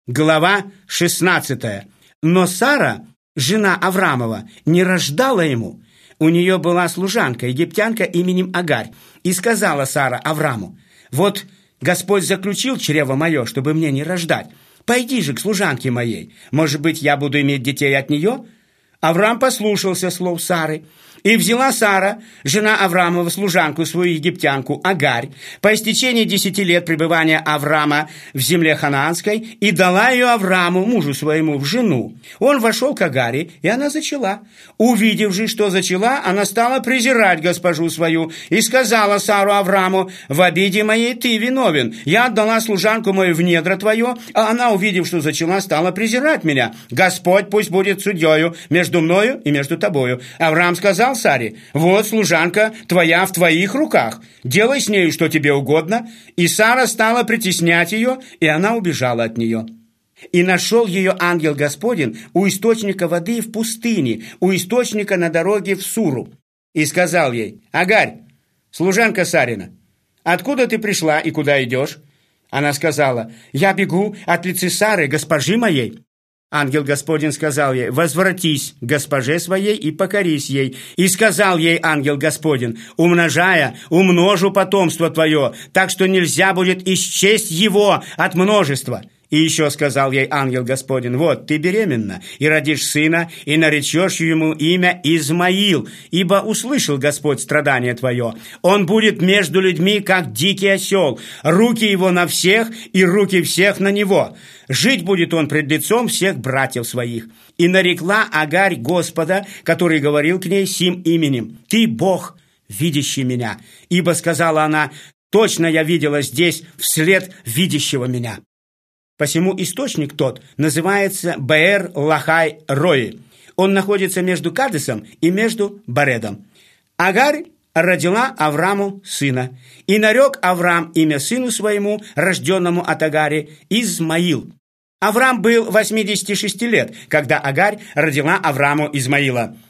Глава 16. Но Сара, жена Авраамова, не рождала ему. У нее была служанка, египтянка именем Агарь. И сказала Сара Аврааму: «Вот Господь заключил чрево мое, чтобы мне не рождать. Пойди же к служанке моей. Может быть, я буду иметь детей от нее?» Авраам послушался слов Сары. И взяла Сара, жена Авраамова, служанку свою египтянку Агарь, по истечении 10 лет пребывания Авраама в земле ханаанской, и дала ее Аврааму, мужу своему, в жену. Он вошел к Агаре, и она зачала. Увидев же, что зачала, она стала презирать госпожу свою, и сказала Сару Аврааму: «В обиде моей ты виновен. Я отдала служанку мою в недра твое, а она, увидев, что зачала, стала презирать меня. Господь пусть будет судьею между мною и между тобою». Авраам сказал Саре: «Вот служанка твоя в твоих руках, делай с нею, что тебе угодно». И Сара стала притеснять ее, и она убежала от нее. И нашел ее ангел Господень у источника воды в пустыне, у источника на дороге в Суру. И сказал ей: «Агарь, служанка Сарина, откуда ты пришла и куда идешь?» Она сказала: «Я бегу от лица Сары, госпожи моей». Ангел Господень сказал ей: «Возвратись к госпоже своей и покорись ей». И сказал ей ангел Господень: «Умножая, умножу потомство твое, так что нельзя будет исчесть его от множества». И еще сказал ей ангел Господень: «Вот ты беременна, и родишь сына, и наречешь ему имя Измаил, ибо услышал Господь страдание твое. Он будет между людьми, как дикий осел, руки его на всех, и руки всех на него. Жить будет он пред лицом всех братьев своих». И нарекла Агарь Господа, который говорил к ней сим именем: «Ты Бог, видящий меня». Ибо, сказала она, «Точно я видела здесь вслед видящего меня». Посему источник тот называется Беэр-Лахай-Рои. Он находится между Кадесом и между Баредом. Агарь родила Аврааму сына, и нарек Авраам имя сыну своему, рожденному от Агари, Измаил. Авраам был 86 лет, когда Агарь родила Аврааму Измаила.